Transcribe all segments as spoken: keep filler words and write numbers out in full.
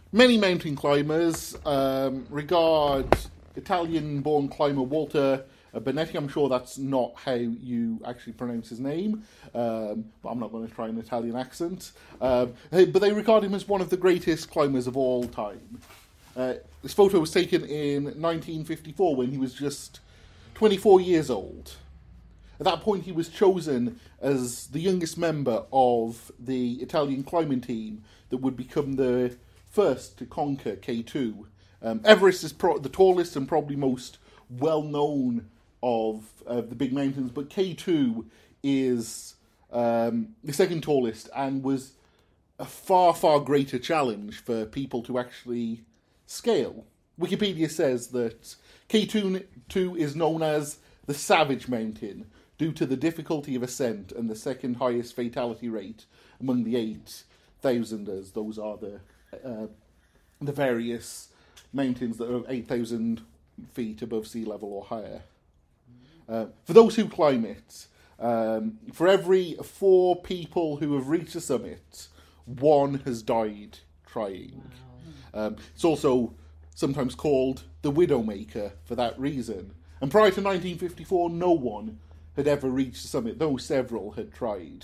Many mountain climbers um, regard Italian-born climber Walter Benetti. I'm sure that's not how you actually pronounce his name, um, but I'm not going to try an Italian accent. Um, but they regard him as one of the greatest climbers of all time. Uh, this photo was taken in nineteen fifty-four when he was just twenty-four years old. At that point, he was chosen as the youngest member of the Italian climbing team that would become the first to conquer K two. Um, Everest is pro- the tallest and probably most well-known of uh, the big mountains, but K two is um, the second tallest and was a far, far greater challenge for people to actually scale. Wikipedia says that K two is known as the Savage Mountain due to the difficulty of ascent and the second highest fatality rate among the eight thousanders. Those are the uh, the various mountains that are eight thousand feet above sea level or higher. Uh, for those who climb it, um, for every four people who have reached the summit, one has died trying. Wow. Um, it's also sometimes called the Widowmaker for that reason. And prior to nineteen fifty-four, no one had ever reached the summit, though several had tried.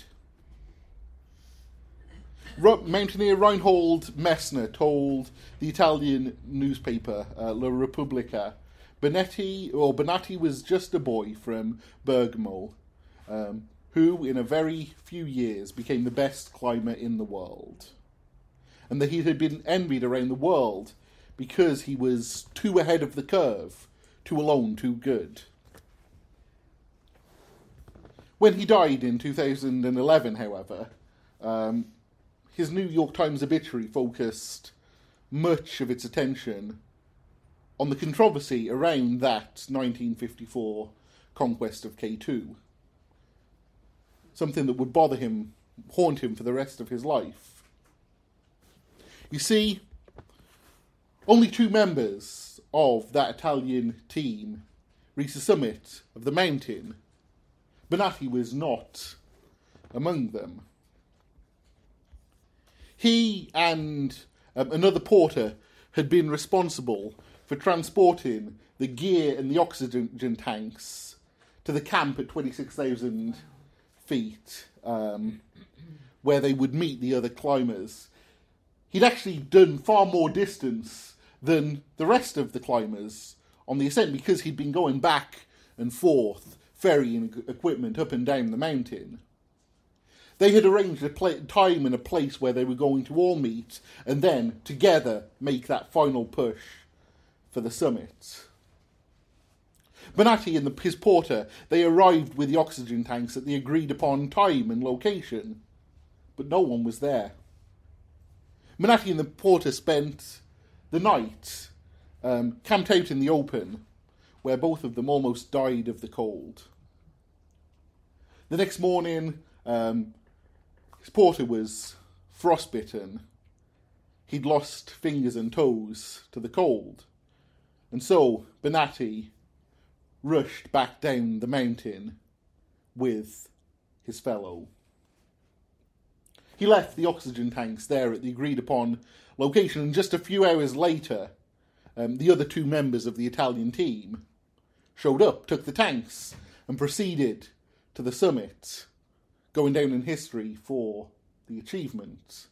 Mountaineer Reinhold Messner told the Italian newspaper uh, La Repubblica, Benetti, or Benatti was just a boy from Bergamo, um, who in a very few years became the best climber in the world. And that he had been envied around the world because he was too ahead of the curve, too alone, too good. When he died in two thousand eleven, however, um, his New York Times obituary focused much of its attention on the controversy around that nineteen fifty-four conquest of K two. Something that would bother him, haunt him for the rest of his life. You see, only two members of that Italian team reached the summit of the mountain. Benatti was not among them. He and um, another porter had been responsible for transporting the gear and the oxygen tanks to the camp at twenty-six thousand feet, um, where they would meet the other climbers. He'd actually done far more distance than the rest of the climbers on the ascent because he'd been going back and forth, ferrying equipment up and down the mountain. They had arranged a pla- time and a place where they were going to all meet and then, together, make that final push for the summit. Benatti and the, his porter, they arrived with the oxygen tanks at the agreed-upon time and location, but no one was there. Benatti and the porter spent the night um, camped out in the open, where both of them almost died of the cold. The next morning, um, his porter was frostbitten. He'd lost fingers and toes to the cold. And so Benatti rushed back down the mountain with his fellow. He left the oxygen tanks there at the agreed-upon location, and just a few hours later, um, the other two members of the Italian team showed up, took the tanks, and proceeded to the summit, going down in history for the achievement.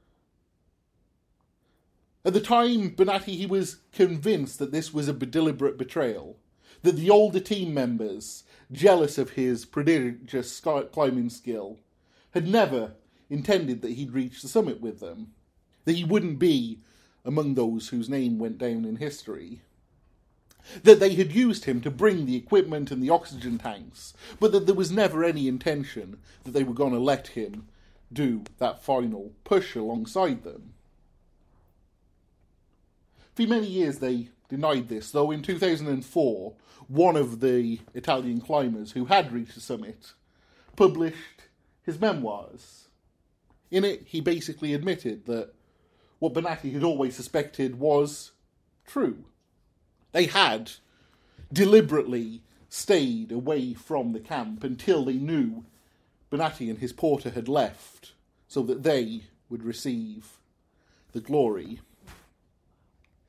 At the time, Benatti, he was convinced that this was a deliberate betrayal, that the older team members, jealous of his prodigious climbing skill, had never intended that he'd reach the summit with them, that he wouldn't be among those whose name went down in history, that they had used him to bring the equipment and the oxygen tanks, but that there was never any intention that they were going to let him do that final push alongside them. For many years they denied this, though in two thousand four, one of the Italian climbers who had reached the summit published his memoirs. In it, he basically admitted that what Benatti had always suspected was true. They had deliberately stayed away from the camp until they knew Benatti and his porter had left, so that they would receive the glory.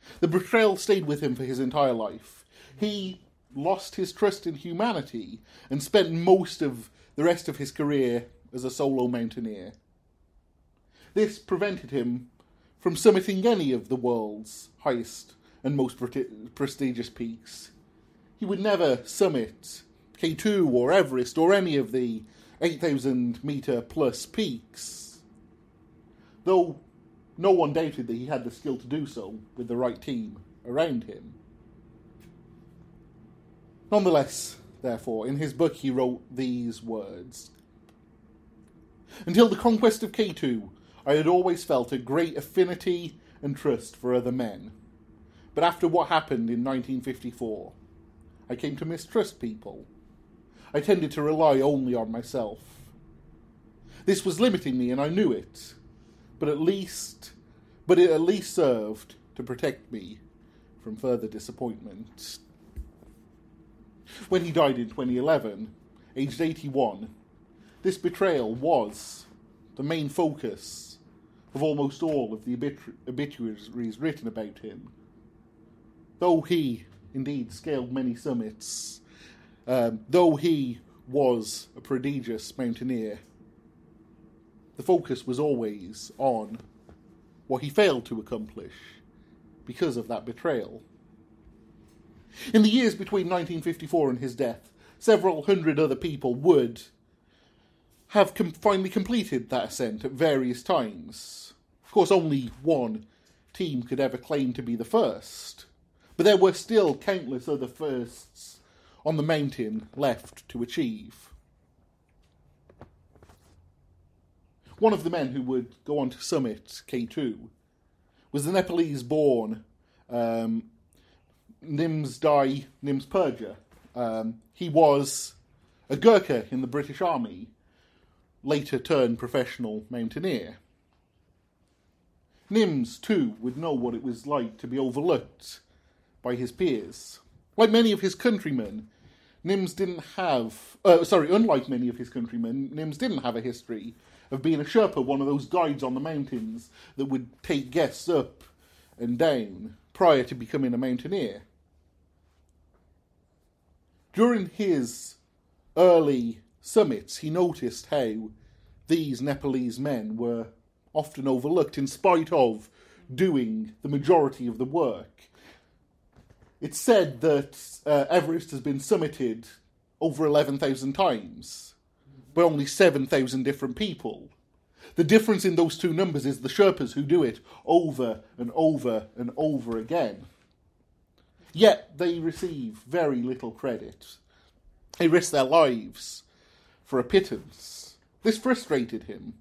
The betrayal stayed with him for his entire life. He lost his trust in humanity and spent most of the rest of his career as a solo mountaineer. This prevented him from summiting any of the world's highest and most pre- prestigious peaks. He would never summit K two or Everest or any of the eight thousand metre plus peaks, though no one doubted that he had the skill to do so with the right team around him. Nonetheless, therefore, in his book he wrote these words: "Until the conquest of K two, I had always felt a great affinity and trust for other men. But after what happened in nineteen fifty-four, I came to mistrust people. I tended to rely only on myself. This was limiting me, and I knew it, but at least, but it at least served to protect me from further disappointment." When he died in twenty eleven, aged eighty-one, this betrayal was the main focus of almost all of the obitu- obituaries written about him. Though he indeed scaled many summits, um, though he was a prodigious mountaineer, the focus was always on what he failed to accomplish because of that betrayal. In the years between nineteen fifty-four and his death, several hundred other people would have com- finally completed that ascent at various times. Of course, only one team could ever claim to be the first, but there were still countless other firsts on the mountain left to achieve. One of the men who would go on to summit K two was the Nepalese-born um, Nimsdai Nimspurja. Um, he was a Gurkha in the British Army, later turned professional mountaineer. Nims, too, would know what it was like to be overlooked by his peers. Like many of his countrymen, Nims didn't have... Uh, sorry, unlike many of his countrymen, Nims didn't have a history of being a Sherpa, one of those guides on the mountains that would take guests up and down prior to becoming a mountaineer. During his early summits, he noticed how these Nepalese men were often overlooked in spite of doing the majority of the work. It's said that uh, Everest has been summited over eleven thousand times by only seven thousand different people. The difference in those two numbers is the Sherpas who do it over and over and over again. Yet they receive very little credit. They risk their lives for a pittance. This frustrated him.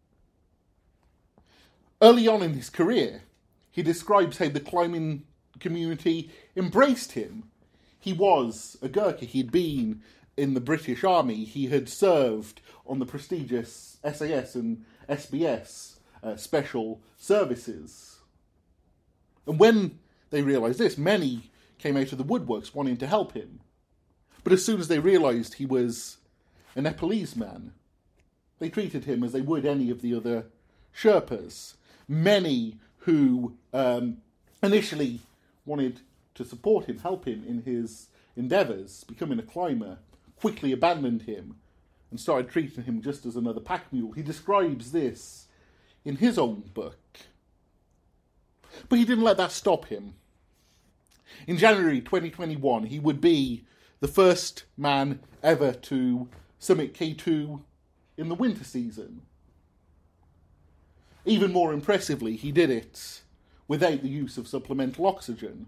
Early on in his career, he describes how the climbing community embraced him. He was a Gurkha. He'd been in the British Army. He had served on the prestigious S A S and S B S uh, special services. And when they realised this, many came out of the woodworks wanting to help him. But as soon as they realised he was a Nepalese man, they treated him as they would any of the other Sherpas. Many who um, initially wanted to support him, help him in his endeavours, becoming a climber, quickly abandoned him and started treating him just as another pack mule. He describes this in his own book. But he didn't let that stop him. In January twenty twenty-one, he would be the first man ever to summit K two in the winter season. Even more impressively, he did it without the use of supplemental oxygen.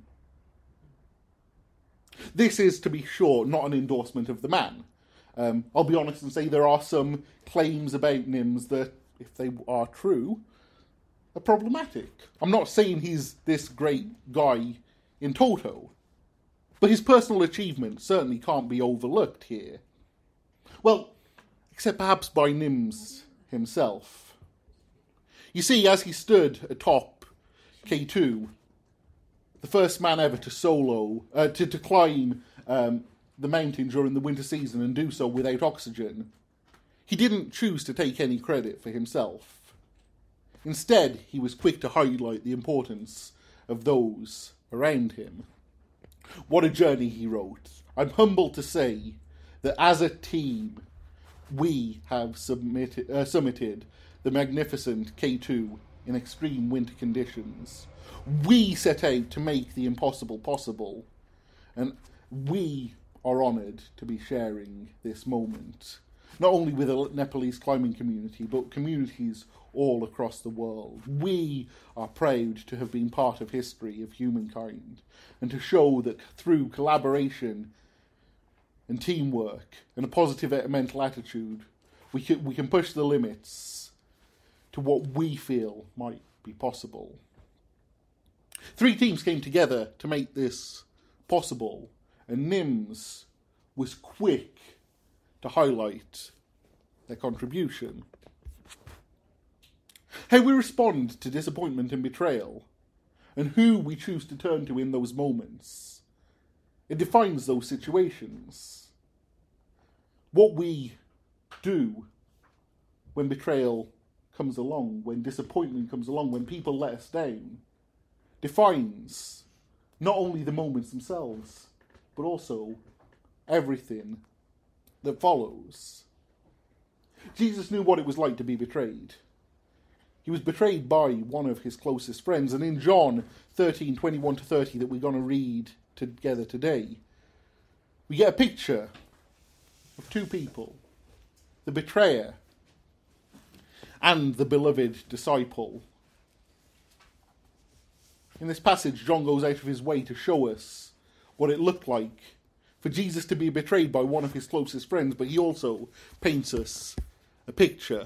This is, to be sure, not an endorsement of the man. Um, I'll be honest and say there are some claims about Nims that, if they are true, are problematic. I'm not saying he's this great guy in toto, but his personal achievement certainly can't be overlooked here. Well, except perhaps by Nims himself. You see, as he stood atop K two, the first man ever to solo, uh, to, to climb um, the mountain during the winter season and do so without oxygen, he didn't choose to take any credit for himself. Instead, he was quick to highlight the importance of those around him. What a journey, he wrote. I'm humbled to say that as a team, we have submitted, uh, summited the magnificent K two in extreme winter conditions. We set out to make the impossible possible, and we are honoured to be sharing this moment, not only with the Nepalese climbing community, but communities all across the world. We are proud to have been part of history of humankind, and to show that through collaboration and teamwork and a positive mental attitude, we can, we can push the limits to what we feel might be possible. Three teams came together to make this possible, and N I M S was quick to highlight their contribution. How we respond to disappointment and betrayal, and who we choose to turn to in those moments, it defines those situations. What we do when betrayal comes along, when disappointment comes along, when people let us down, defines not only the moments themselves, but also everything that follows. Jesus knew what it was like to be betrayed. He was betrayed by one of his closest friends, and in John thirteen, twenty-one to thirty that we're going to read together today, we get a picture of two people, the betrayer and the beloved disciple. In this passage, John goes out of his way to show us what it looked like for Jesus to be betrayed by one of his closest friends, but he also paints us a picture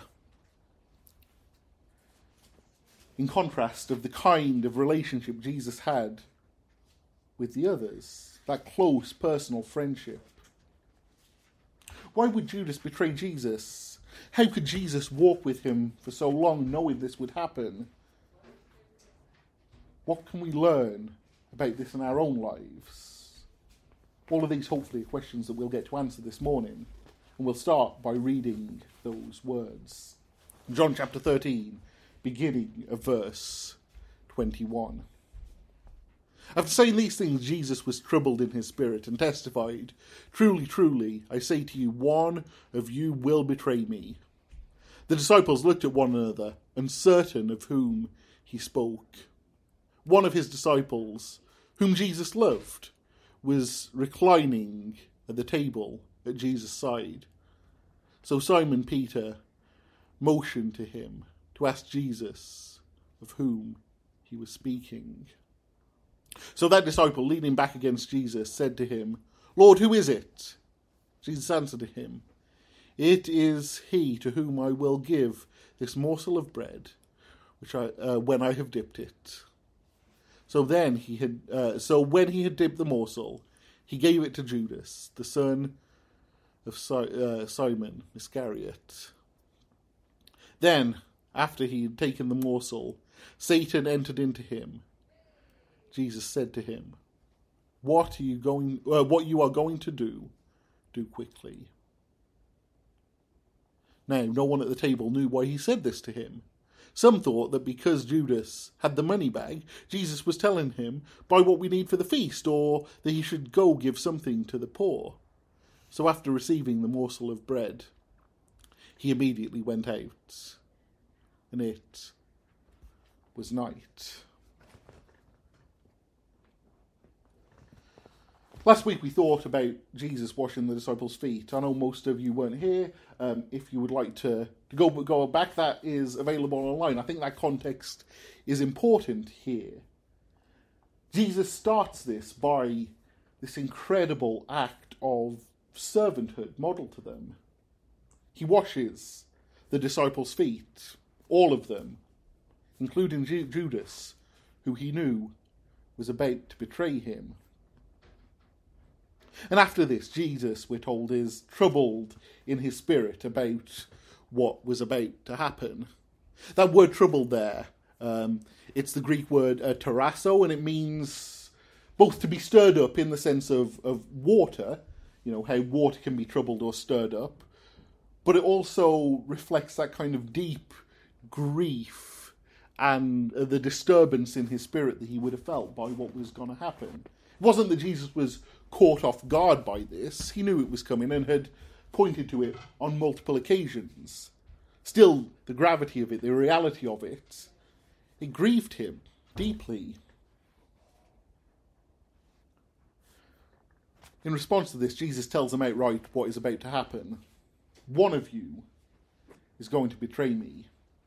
in contrast of the kind of relationship Jesus had with the others, that close personal friendship. Why would Judas betray Jesus? How could Jesus walk with him for so long knowing this would happen? What can we learn about this in our own lives? All of these hopefully are questions that we'll get to answer this morning, and we'll start by reading those words. John chapter thirteen, beginning of verse twenty-one. After saying these things, Jesus was troubled in his spirit and testified, "Truly, truly, I say to you, one of you will betray me." The disciples looked at one another, uncertain of whom he spoke. One of his disciples, whom Jesus loved, was reclining at the table at Jesus' side. So Simon Peter motioned to him to ask Jesus of whom he was speaking. So that disciple, leaning back against Jesus, said to him, "Lord, who is it?" Jesus answered to him, "It is he to whom I will give this morsel of bread, which I uh, when I have dipped it." So then he had, uh, so when he had dipped the morsel, he gave it to Judas, the son of si- uh, Simon Iscariot. Then, after he had taken the morsel, Satan entered into him. Jesus said to him, "What are you going? Uh, what you are going to do, do quickly." Now, no one at the table knew why he said this to him. Some thought that because Judas had the money bag, Jesus was telling him, "Buy what we need for the feast," or that he should go give something to the poor. So after receiving the morsel of bread, he immediately went out, and it was night. Last week we thought about Jesus washing the disciples' feet. I know most of you weren't here. Um, if you would like to, to go go back, that is available online. I think that context is important here. Jesus starts this by this incredible act of servanthood modeled to them. He washes the disciples' feet, all of them, including Ju- Judas, who he knew was about to betray him. And after this, Jesus, we're told, is troubled in his spirit about what was about to happen. That word troubled there, um, it's the Greek word uh, tarasso, and it means both to be stirred up in the sense of, of water, you know, how water can be troubled or stirred up, but it also reflects that kind of deep grief and the disturbance in his spirit that he would have felt by what was going to happen. It wasn't that Jesus was caught off guard by this. He knew it was coming and had pointed to it on multiple occasions. Still, the gravity of it, the reality of it, it grieved him deeply. In response to this, Jesus tells them outright what is about to happen. One of you is going to betray me.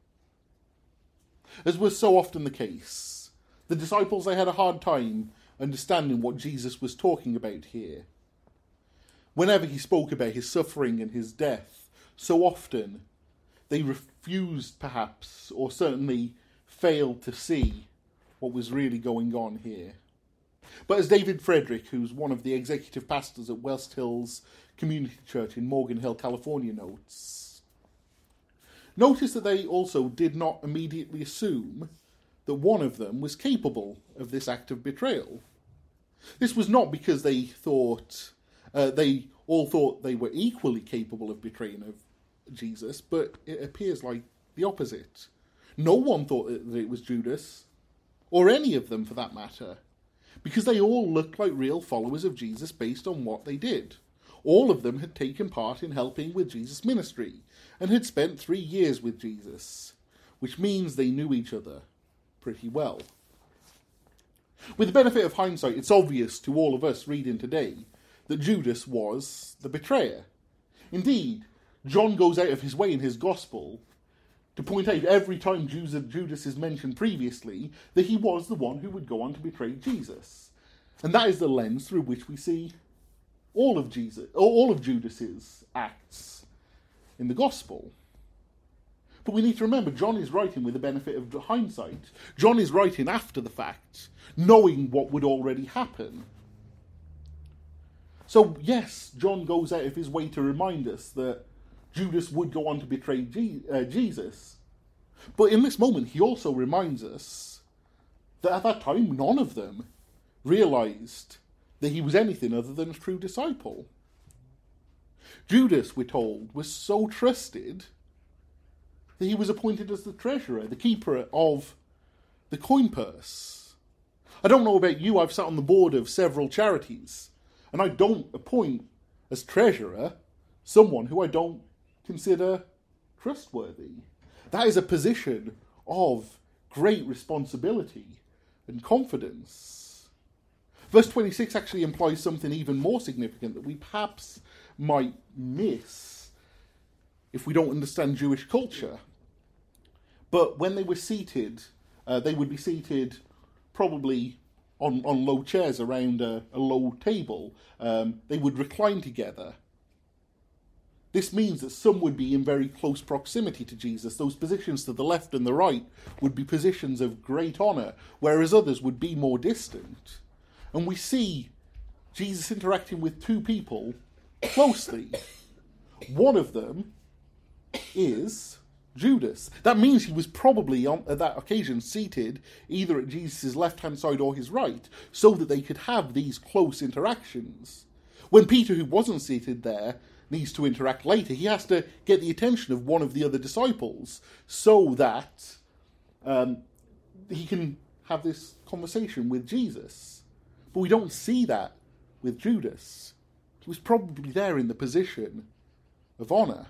As was so often the case, the disciples, they had a hard time understanding what Jesus was talking about here. Whenever he spoke about his suffering and his death, so often they refused perhaps, or certainly failed to see what was really going on here. But as David Frederick, who's one of the executive pastors at West Hills Community Church in Morgan Hill, California, notes, notice that they also did not immediately assume that one of them was capable of this act of betrayal. This was not because they thought, uh, they all thought they were equally capable of betraying of Jesus, but it appears like the opposite. No one thought that it was Judas, or any of them for that matter, because they all looked like real followers of Jesus based on what they did. All of them had taken part in helping with Jesus' ministry, and had spent three years with Jesus, which means they knew each other pretty well. With the benefit of hindsight, it's obvious to all of us reading today that Judas was the betrayer. Indeed, John goes out of his way in his gospel to point out every time Judas is mentioned previously that he was the one who would go on to betray Jesus. And that is the lens through which we see all of Jesus, all of Judas's acts in the gospel. But we need to remember, John is writing with the benefit of hindsight. John is writing after the fact, knowing what would already happen. So yes, John goes out of his way to remind us that Judas would go on to betray G- uh, Jesus. But in this moment, he also reminds us that at that time, none of them realised that he was anything other than a true disciple. Judas, we're told, was so trusted that he was appointed as the treasurer, the keeper of the coin purse. I don't know about you, I've sat on the board of several charities, and I don't appoint as treasurer someone who I don't consider trustworthy. That is a position of great responsibility and confidence. Verse twenty-six actually implies something even more significant that we perhaps might miss if we don't understand Jewish culture. But when they were seated, uh, they would be seated probably on, on low chairs around a, a low table. Um, they would recline together. This means that some would be in very close proximity to Jesus. Those positions to the left and the right would be positions of great honour, whereas others would be more distant. And we see Jesus interacting with two people closely. One of them is Judas. That means he was probably on at that occasion seated either at Jesus' left-hand side or his right, so that they could have these close interactions. When Peter, who wasn't seated there, needs to interact later, he has to get the attention of one of the other disciples so that um, he can have this conversation with Jesus. But we don't see that with Judas. He was probably there in the position of honour.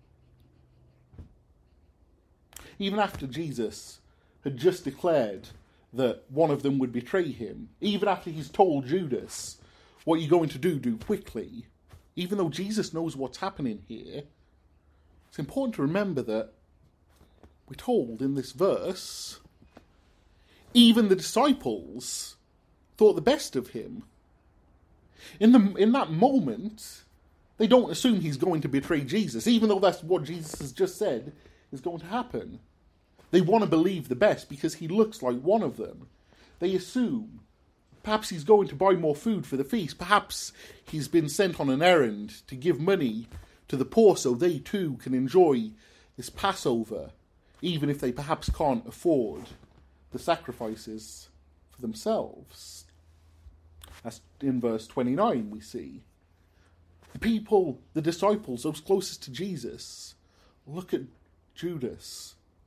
Even after Jesus had just declared that one of them would betray him, even after he's told Judas, what you're going to do, do quickly, even though Jesus knows what's happening here, it's important to remember that we're told in this verse, even the disciples thought the best of him. In the in that moment, they don't assume he's going to betray Jesus, even though that's what Jesus has just said is going to happen. They want to believe the best because he looks like one of them. They assume perhaps he's going to buy more food for the feast. Perhaps he's been sent on an errand to give money to the poor so they too can enjoy this Passover, even if they perhaps can't afford the sacrifices for themselves. As in verse twenty-nine we see. The people, the disciples, those closest to Jesus, look at Judas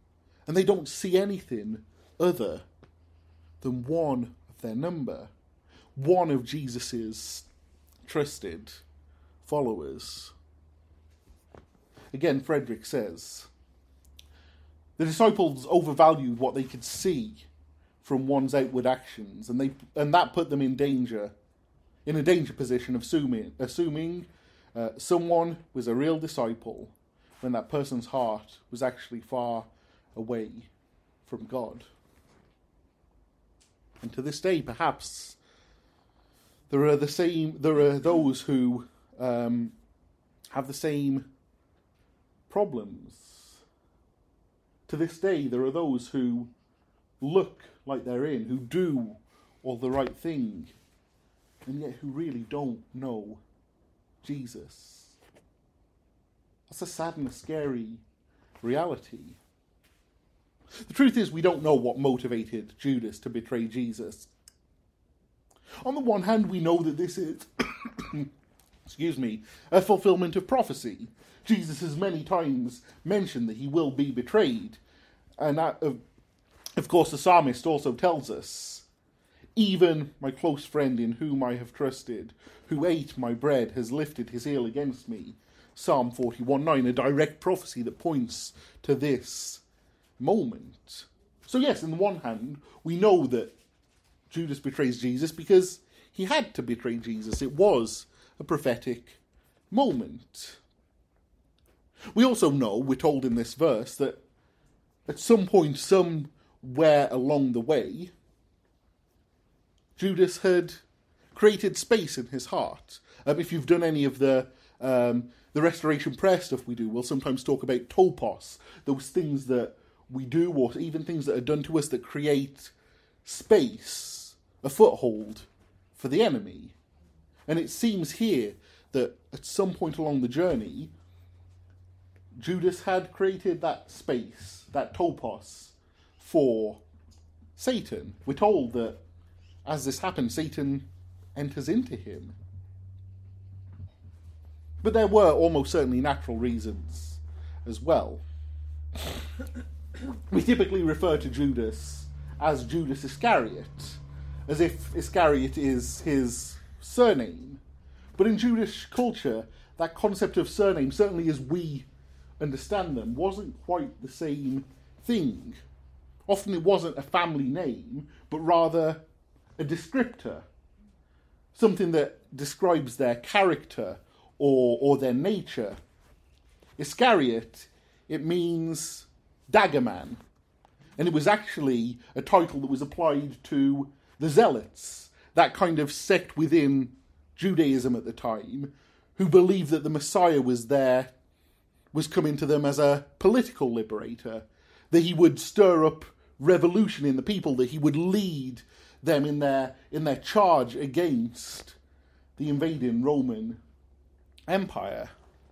And they don't see anything other than one of their number, one of Jesus's trusted followers. Again, Frederick says, the disciples overvalued what they could see from one's outward actions, and they and that put them in danger, in a danger position of assuming, assuming uh, someone was a real disciple when that person's heart was actually far away from God. And to this day, perhaps there are the same. There are those who um, have the same problems. To this day, there are those who look like they're in, who do all the right thing, and yet who really don't know Jesus. That's a sad and a scary reality. The truth is, we don't know what motivated Judas to betray Jesus. On the one hand, we know that this is, excuse me, a fulfillment of prophecy. Jesus has many times mentioned that he will be betrayed. And that, of, of course, the psalmist also tells us, even my close friend in whom I have trusted, who ate my bread, has lifted his heel against me. Psalm forty-one nine, a direct prophecy that points to this moment. So yes, on the one hand, we know that Judas betrays Jesus because he had to betray Jesus. It was a prophetic moment. We also know, we're told in this verse, that at some point, somewhere along the way, Judas had created space in his heart. Um, if you've done any of the um, the Restoration Prayer stuff we do, we'll sometimes talk about topos, those things that we do, or even things that are done to us that create space, a foothold for the enemy. And it seems here that at some point along the journey, Judas had created that space, that topos, for Satan. We're told that as this happens, Satan enters into him. But there were almost certainly natural reasons as well. We typically refer to Judas as Judas Iscariot, as if Iscariot is his surname. But in Jewish culture, that concept of surname, certainly as we understand them, wasn't quite the same thing. Often it wasn't a family name, but rather a descriptor, something that describes their character or, or their nature. Iscariot, it means dagger man, and it was actually a title that was applied to the Zealots, that kind of sect within Judaism at the time, who believed that the Messiah was there, was coming to them as a political liberator, that he would stir up revolution in the people, that he would lead them in their in their charge against the invading Roman Empire.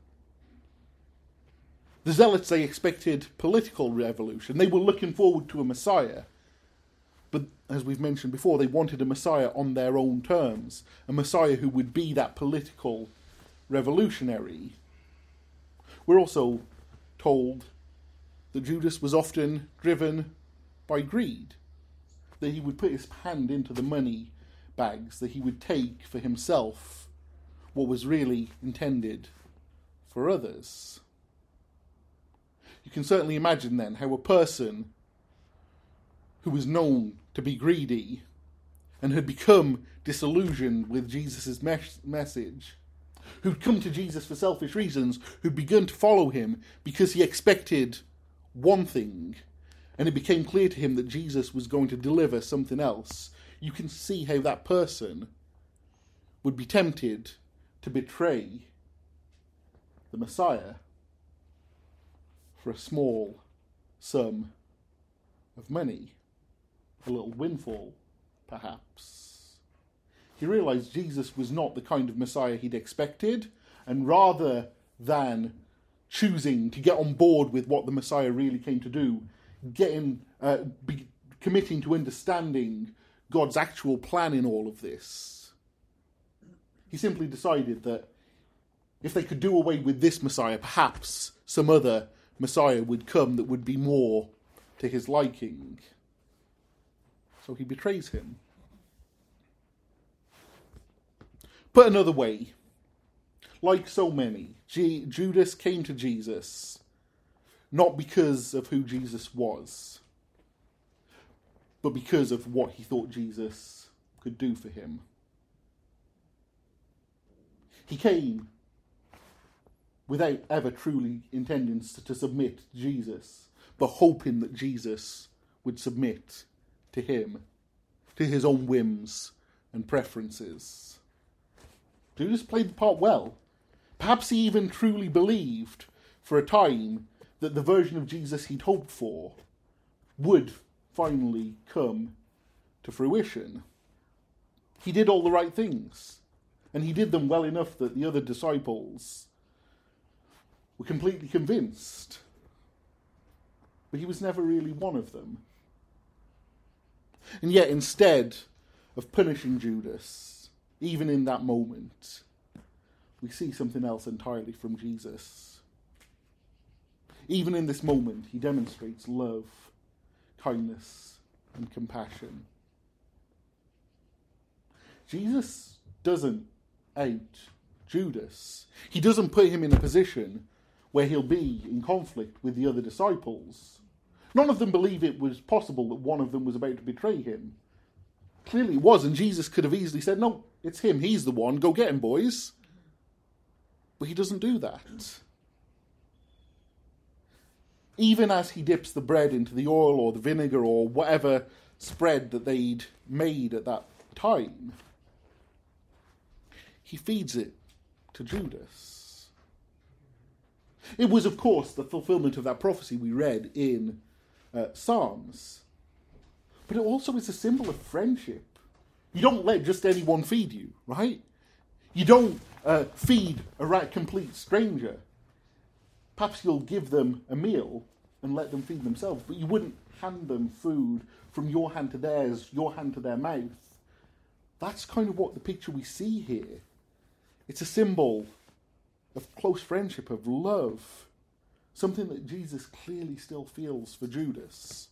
The Zealots, they expected political revolution. They were looking forward to a Messiah. But as we've mentioned before, they wanted a Messiah on their own terms, a Messiah who would be that political revolutionary. We're also told that Judas was often driven by greed, that he would put his hand into the money bags, that he would take for himself what was really intended for others. You can certainly imagine then how a person who was known to be greedy and had become disillusioned with Jesus' mes- message, who'd come to Jesus for selfish reasons, who'd begun to follow him because he expected one thing, and it became clear to him that Jesus was going to deliver something else. You can see how that person would be tempted to betray the Messiah for a small sum of money, a little windfall, perhaps. He realized Jesus was not the kind of Messiah he'd expected, and rather than choosing to get on board with what the Messiah really came to do, getting, uh, be, committing to understanding God's actual plan in all of this, he simply decided that if they could do away with this Messiah, perhaps some other Messiah would come that would be more to his liking. So he betrays him. Put another way, like so many, G- Judas came to Jesus not because of who Jesus was, but because of what he thought Jesus could do for him. He came without ever truly intending to submit to Jesus, but hoping that Jesus would submit to him, to his own whims and preferences. Judas played the part well. Perhaps he even truly believed, for a time, that the version of Jesus he'd hoped for would finally come to fruition. He did all the right things, and he did them well enough that the other disciples were completely convinced. But he was never really one of them. And yet, instead of punishing Judas, even in that moment, we see something else entirely from Jesus. Even in this moment, he demonstrates love, kindness, and compassion. Jesus doesn't out Judas. He doesn't put him in a position where he'll be in conflict with the other disciples. None of them believe it was possible that one of them was about to betray him. Clearly it was, and Jesus could have easily said, no, it's him, he's the one, go get him, boys. But he doesn't do that. Even as he dips the bread into the oil or the vinegar or whatever spread that they'd made at that time, he feeds it to Judas. It was, of course, the fulfillment of that prophecy we read in uh, Psalms. But it also is a symbol of friendship. You don't let just anyone feed you, right? You don't uh, feed a complete stranger. Perhaps you'll give them a meal and let them feed themselves, but you wouldn't hand them food from your hand to theirs, your hand to their mouth. That's kind of what the picture we see here. It's a symbol of close friendship, of love, something that Jesus clearly still feels for Judas.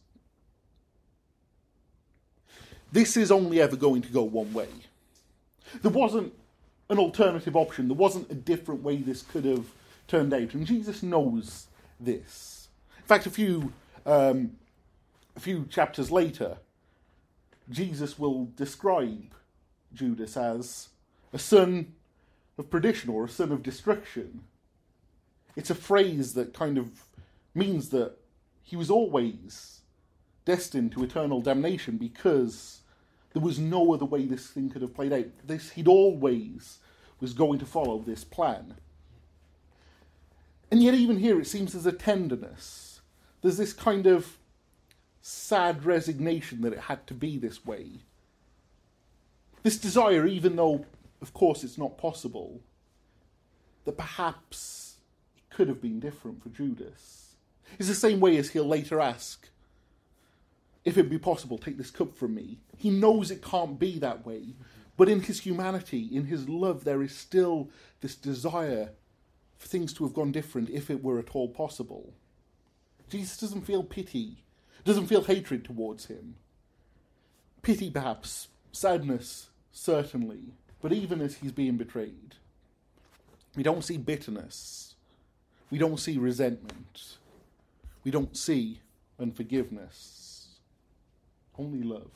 This is only ever going to go one way. There wasn't an alternative option. There wasn't a different way this could have turned out, and Jesus knows this. In fact, a few um, a few chapters later, Jesus will describe Judas as a son of perdition or a son of destruction. It's a phrase that kind of means that he was always destined to eternal damnation because there was no other way this thing could have played out. This, he'd always was going to follow this plan. And yet even here it seems there's a tenderness. There's this kind of sad resignation that it had to be this way. This desire, even though, of course, it's not possible, that perhaps it could have been different for Judas. It's the same way as he'll later ask, if it be possible, take this cup from me. He knows it can't be that way, but in his humanity, in his love, there is still this desire for things to have gone different if it were at all possible. Jesus doesn't feel pity, doesn't feel hatred towards him. Pity perhaps, sadness certainly, but even as he's being betrayed, we don't see bitterness, we don't see resentment, we don't see unforgiveness, only love.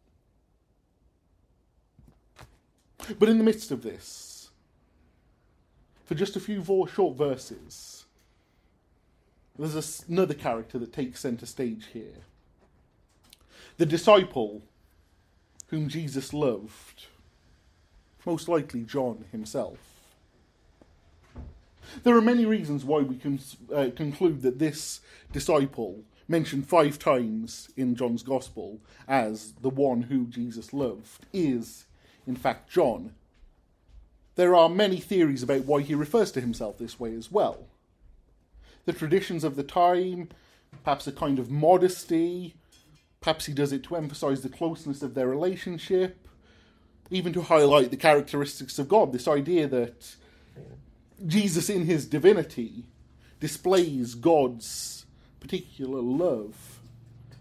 But in the midst of this, for just a few short verses, there's another character that takes centre stage here. The disciple whom Jesus loved, most likely John himself. There are many reasons why we can uh, conclude that this disciple, mentioned five times in John's Gospel as the one who Jesus loved, is, in fact, John. There are many theories about why he refers to himself this way as well. The traditions of the time, perhaps a kind of modesty, perhaps he does it to emphasize the closeness of their relationship, even to highlight the characteristics of God, this idea that Jesus in his divinity displays God's particular love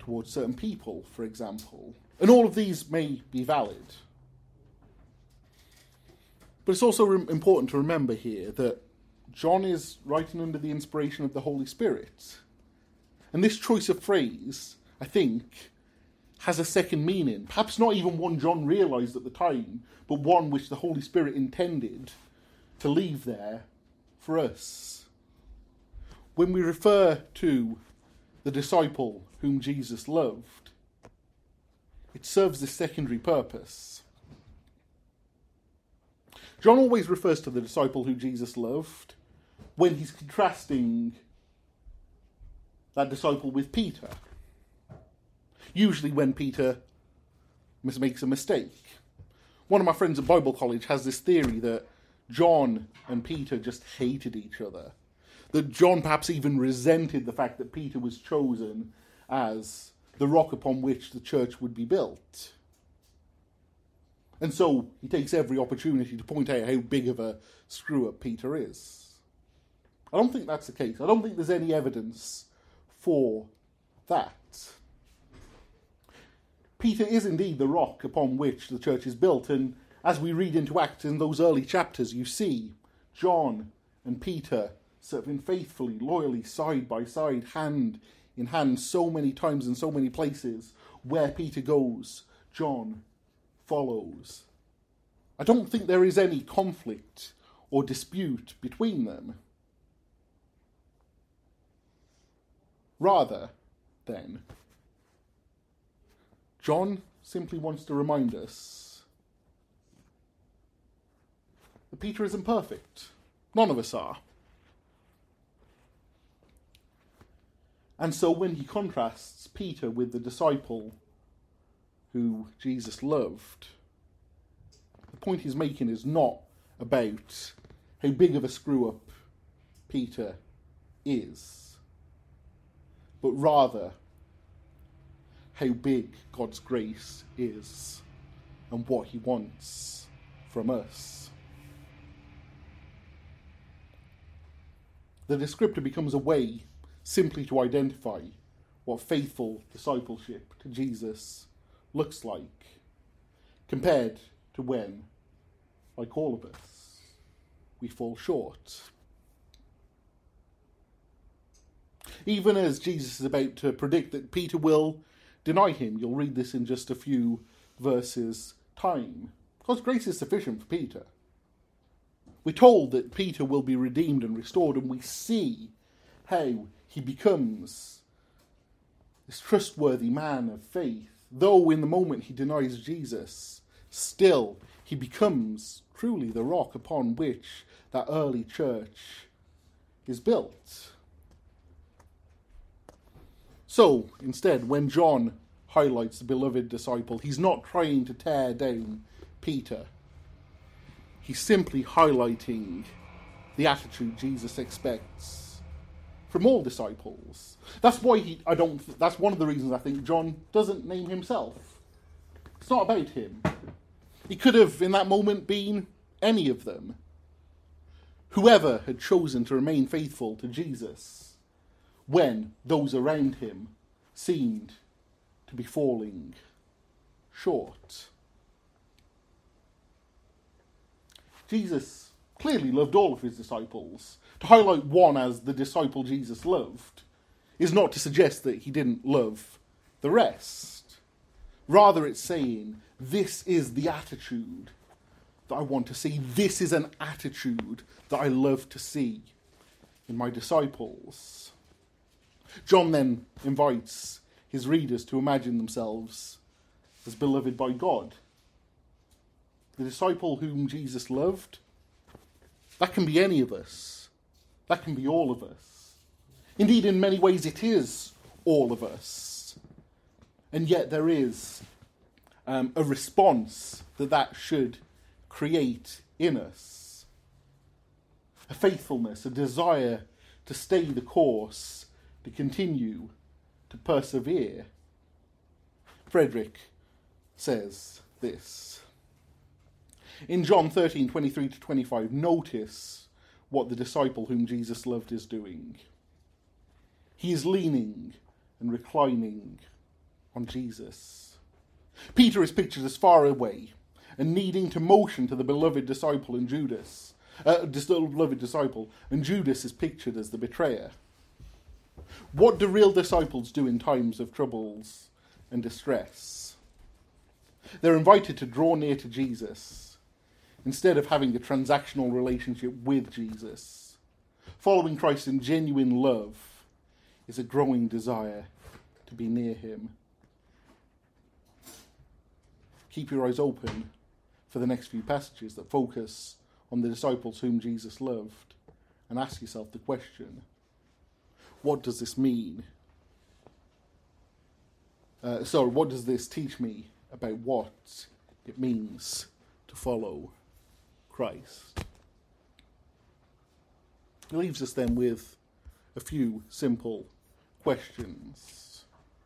towards certain people, for example. And all of these may be valid. But it's also re- important to remember here that John is writing under the inspiration of the Holy Spirit. And this choice of phrase, I think, has a second meaning. Perhaps not even one John realised at the time, but one which the Holy Spirit intended to leave there for us. When we refer to the disciple whom Jesus loved, it serves this secondary purpose. John always refers to the disciple who Jesus loved when he's contrasting that disciple with Peter. Usually when Peter makes a mistake. One of my friends at Bible college has this theory that John and Peter just hated each other. That John perhaps even resented the fact that Peter was chosen as the rock upon which the church would be built. And so he takes every opportunity to point out how big of a screw-up Peter is. I don't think that's the case. I don't think there's any evidence for that. Peter is indeed the rock upon which the church is built, and as we read into Acts in those early chapters, you see John and Peter serving faithfully, loyally, side by side, hand in hand, so many times in so many places. Where Peter goes, John follows. I don't think there is any conflict or dispute between them. Rather, then, John simply wants to remind us that Peter isn't perfect. None of us are. And so when he contrasts Peter with the disciple who Jesus loved, the point he's making is not about how big of a screw-up Peter is, but rather how big God's grace is and what he wants from us. The descriptor becomes a way simply to identify what faithful discipleship to Jesus looks like, compared to when, like all of us, we fall short. Even as Jesus is about to predict that Peter will deny him, you'll read this in just a few verses' time. God's grace is sufficient for Peter. We're told that Peter will be redeemed and restored, and we see how he becomes this trustworthy man of faith. Though in the moment he denies Jesus, still he becomes truly the rock upon which that early church is built. So, instead, when John highlights the beloved disciple, he's not trying to tear down Peter. He's simply highlighting the attitude Jesus expects from all disciples. That's why he, I don't, that's one of the reasons I think John doesn't name himself. It's not about him. He could have, in that moment, been any of them. Whoever had chosen to remain faithful to Jesus when those around him seemed to be falling short. Jesus clearly loved all of his disciples. To highlight one as the disciple Jesus loved is not to suggest that he didn't love the rest. Rather, it's saying, this is the attitude that I want to see. This is an attitude that I love to see in my disciples. John then invites his readers to imagine themselves as beloved by God. The disciple whom Jesus loved, that can be any of us. That can be all of us. Indeed, in many ways, it is all of us. And yet there is um, a response that that should create in us. A faithfulness, a desire to stay the course, to continue, to persevere. Frederick says this. In John thirteen, twenty-three to twenty-five, notice what the disciple whom Jesus loved is doing. He is leaning and reclining on Jesus. Peter is pictured as far away and needing to motion to the beloved disciple and Judas. Uh, beloved disciple, and Judas is pictured as the betrayer. What do real disciples do in times of troubles and distress? They're invited to draw near to Jesus instead of having a transactional relationship with Jesus. Following Christ in genuine love is a growing desire to be near him. Keep your eyes open for the next few passages that focus on the disciples whom Jesus loved, and ask yourself the question, what does this mean? Uh, sorry, what does this teach me about what it means to follow Christ? It leaves us then with a few simple questions.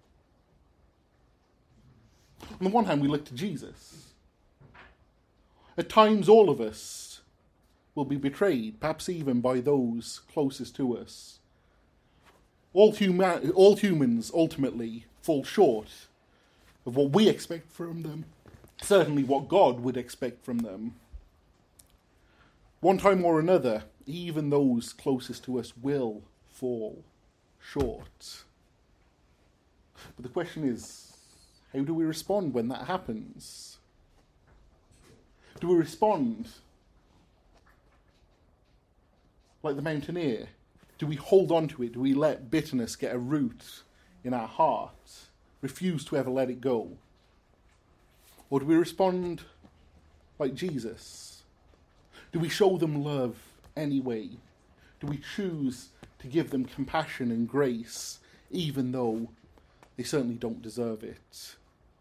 On the one hand, we look to Jesus. At times, all of us will be betrayed, perhaps even by those closest to us. All, huma- all humans ultimately fall short of what we expect from them, certainly what God would expect from them. One time or another, even those closest to us will fall short. But the question is, how do we respond when that happens? Do we respond like the mountaineer? Do we hold on to it? Do we let bitterness get a root in our heart? Refuse to ever let it go? Or do we respond like Jesus? Do we show them love anyway? Do we choose to give them compassion and grace, even though they certainly don't deserve it?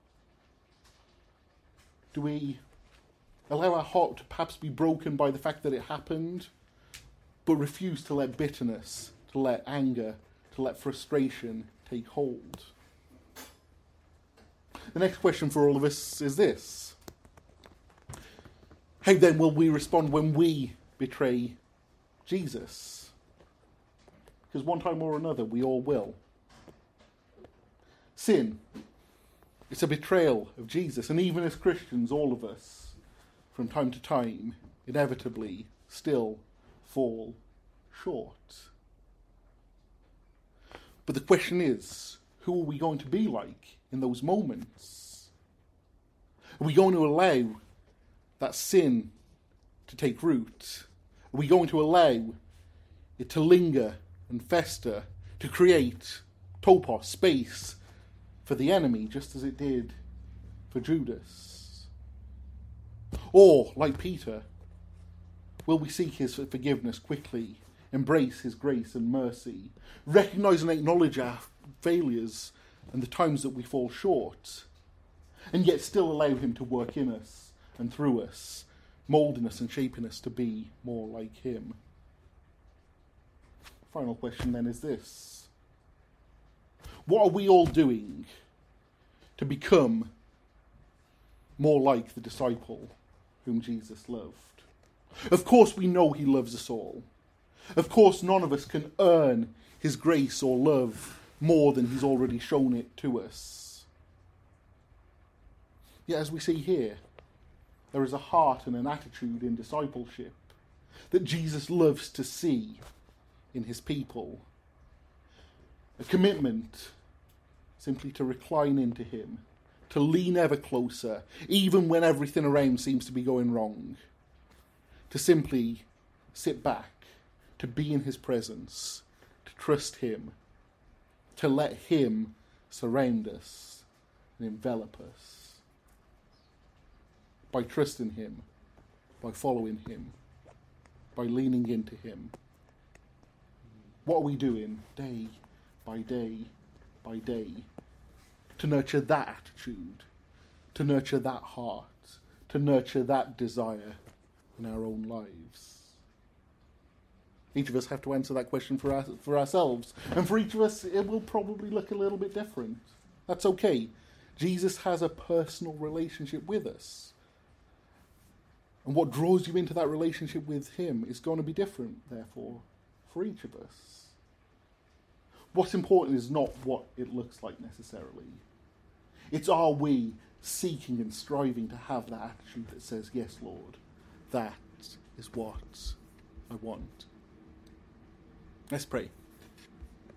Do we allow our heart to perhaps be broken by the fact that it happened, but refuse to let bitterness, to let anger, to let frustration take hold? The next question for all of us is this: how then will we respond when we betray Jesus? Because one time or another, we all will. Sin, it's a betrayal of Jesus, and even as Christians, all of us, from time to time, inevitably, still fall short. But the question is, who are we going to be like in those moments? Are we going to allow that sin to take root? Are we going to allow it to linger and fester, to create topos, space, for the enemy, just as it did for Judas? Or, like Peter, will we seek his forgiveness quickly, embrace his grace and mercy, recognise and acknowledge our failures and the times that we fall short, and yet still allow him to work in us and through us, moulding us and shaping us to be more like him? Final question then is this: what are we all doing to become more like the disciple whom Jesus loved? Of course we know he loves us all. Of course none of us can earn his grace or love more than he's already shown it to us. Yet as we see here, there is a heart and an attitude in discipleship that Jesus loves to see in his people. A commitment simply to recline into him, to lean ever closer, even when everything around seems to be going wrong. To simply sit back, to be in his presence, to trust him, to let him surround us and envelop us. By trusting him, by following him, by leaning into him. What are we doing day by day by day to nurture that attitude, to nurture that heart, to nurture that desire in our own lives? Each of us have to answer that question for our, for ourselves. And for each of us, it will probably look a little bit different. That's okay. Jesus has a personal relationship with us. And what draws you into that relationship with him is going to be different, therefore, for each of us. What's important is not what it looks like necessarily, It's are we seeking and striving to have that attitude that says, yes, Lord, that is what I want. Let's pray.